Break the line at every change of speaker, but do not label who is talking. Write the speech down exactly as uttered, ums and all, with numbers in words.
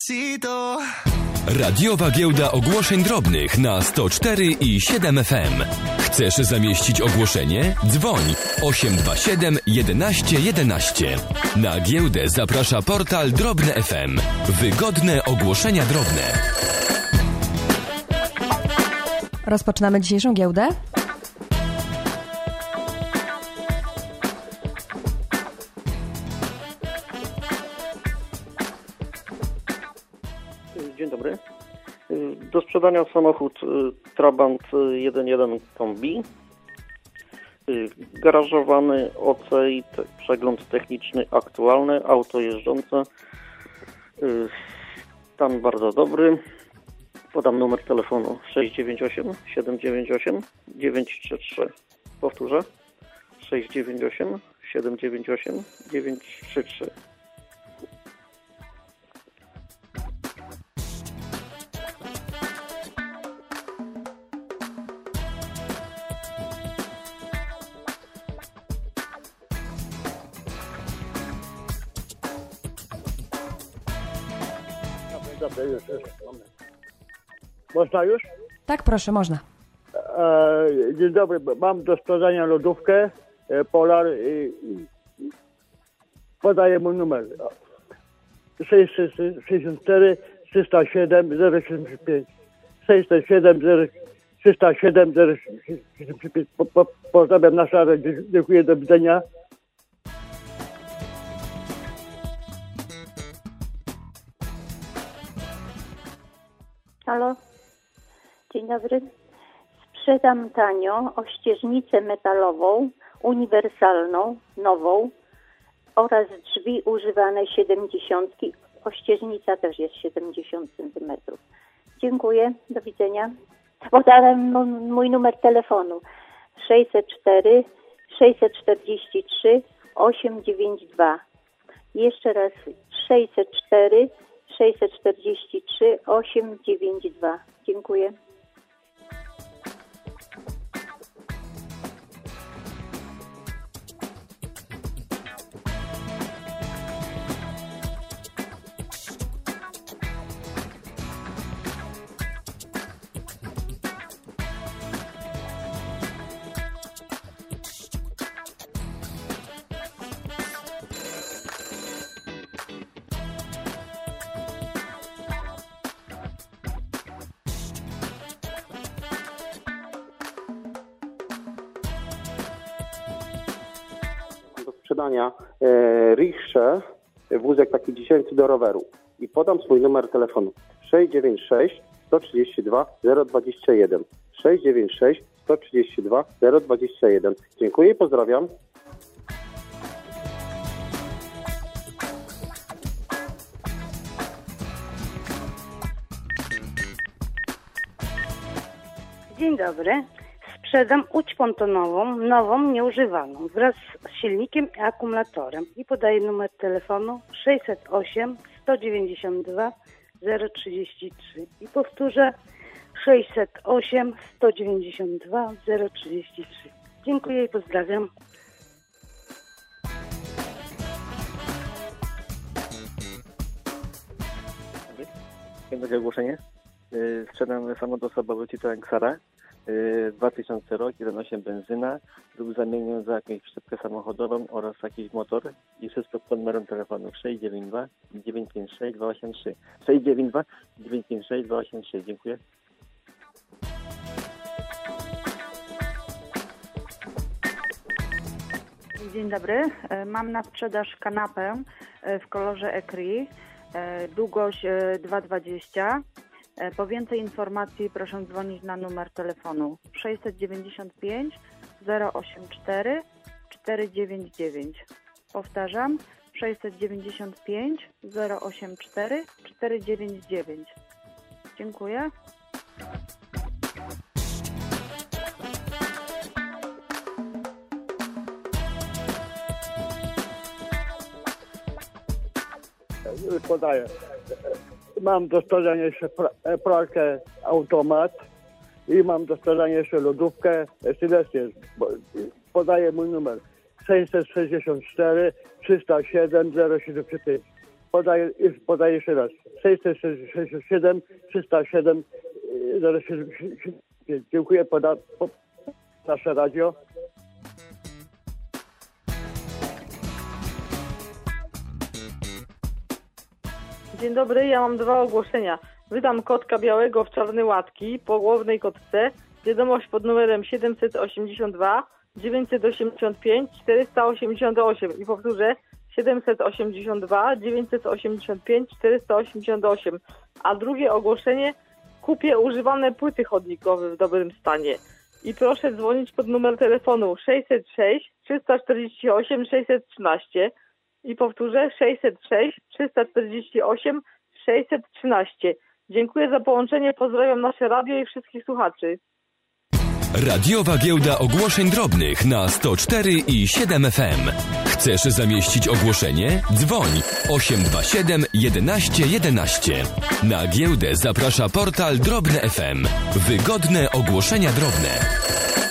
Despacito.
Radiowa giełda ogłoszeń drobnych na sto cztery i siedem F M. Chcesz zamieścić ogłoszenie? Dzwoń osiem dwa siedem jedenaście jedenaście. Na giełdę zaprasza portal Drobne F M. Wygodne ogłoszenia drobne.
Rozpoczynamy dzisiejszą giełdę.
Dzień dobry. Do sprzedania samochód Trabant jeden jeden Kombi. Garażowany, O C I, przegląd techniczny aktualny, auto jeżdżące. Stan bardzo dobry. Podam numer telefonu sześć dziewięć osiem siedem dziewięć osiem dziewięć trzy trzy. Powtórzę. sześć dziewięć osiem siedem dziewięć osiem dziewięć trzy trzy.
Dobra, już, już. Można już?
Tak, proszę, można.
E, dzień dobry, mam do sprzedania lodówkę e, Polar i, i podaję mój numer sześćset sześćdziesiąt cztery trzysta siedem zero siedemdziesiąt pięć sześćset siedem trzysta siedem zero siedemdziesiąt pięć. Po, po, pozdrawiam na szarę, dziękuję, do widzenia.
Halo, dzień dobry. Sprzedam tanio ościeżnicę metalową, uniwersalną, nową oraz drzwi używane siedemdziesiątki. Ościeżnica też jest siedemdziesiąt centymetrów. Dziękuję, do widzenia. Podałem mój numer telefonu sześćset cztery sześćset czterdzieści trzy osiem dziewięć dwa. Jeszcze raz sześćset cztery sześćset czterdzieści trzy osiem dziewięć dwa. Dziękuję.
Sprzedania e, riksza, wózek taki dziesięcy do roweru i podam swój numer telefonu sześć dziewięć sześć sto trzydzieści dwa zero dwadzieścia jeden sześć dziewięć sześć sto trzydzieści dwa zero dwadzieścia jeden. Dziękuję i pozdrawiam.
Dzień dobry. Sprzedam łódź pontonową, nową, nieużywaną, wraz z silnikiem i akumulatorem. I podaję numer telefonu sześćset osiem sto dziewięćdziesiąt dwa zero trzydzieści trzy. I powtórzę sześćset osiem sto dziewięćdziesiąt dwa zero trzydzieści trzy. Dziękuję i pozdrawiam.
Będzie ogłoszenie. Sprzedam samochód osobowy Citroen Xara. dwa tysiące rok, jeden przecinek osiem benzyna lub zamienię za jakąś przyczepkę samochodową oraz jakiś motor i wszystko pod numerem telefonu sześć dziewięć dwa dziewięć pięć sześć dwa osiem trzy sześć dziewięć dwa dziewięć pięć sześć dwa osiem trzy. Dziękuję.
Dzień dobry. Mam na sprzedaż kanapę w kolorze Ecri, długość dwa dwadzieścia. Po więcej informacji proszę dzwonić na numer telefonu sześćset dziewięćdziesiąt pięć zero osiemdziesiąt cztery cztery dziewięć dziewięć. Powtarzam sześćset dziewięćdziesiąt pięć zero osiemdziesiąt cztery cztery dziewięć dziewięć. Dziękuję.
Podaję. Mam do sprzedania jeszcze pralkę automat i mam do sprzedania jeszcze lodówkę Sylwester. Podaję mój numer sześćset sześćdziesiąt cztery trzysta siedem zero siedemdziesiąt pięć. podaję, już podaję jeszcze raz. sześćset sześćdziesiąt siedem trzysta siedem zero siedem pięć. Dziękuję, poda, po, nasze radio.
Dzień dobry, ja mam dwa ogłoszenia. Wydam kotka białego w czarnej łatki po głównej kotce. Wiadomość pod numerem siedemset osiemdziesiąt dwa dziewięćset osiemdziesiąt pięć czterysta osiemdziesiąt osiem i powtórzę siedemset osiemdziesiąt dwa dziewięćset osiemdziesiąt pięć czterysta osiemdziesiąt osiem. A drugie ogłoszenie: kupię używane płyty chodnikowe w dobrym stanie. I proszę dzwonić pod numer telefonu sześćset sześć trzysta czterdzieści osiem sześćset trzynaście i powtórzę sześćset sześć trzysta czterdzieści osiem sześćset trzynaście. Dziękuję za połączenie, pozdrawiam nasze radio i wszystkich słuchaczy.
Radiowa Giełda Ogłoszeń Drobnych na sto cztery i siedem F M. Chcesz zamieścić ogłoszenie? Dzwoń osiem dwa siedem jedenaście jedenaście. Na giełdę zaprasza portal Drobne F M. Wygodne ogłoszenia drobne.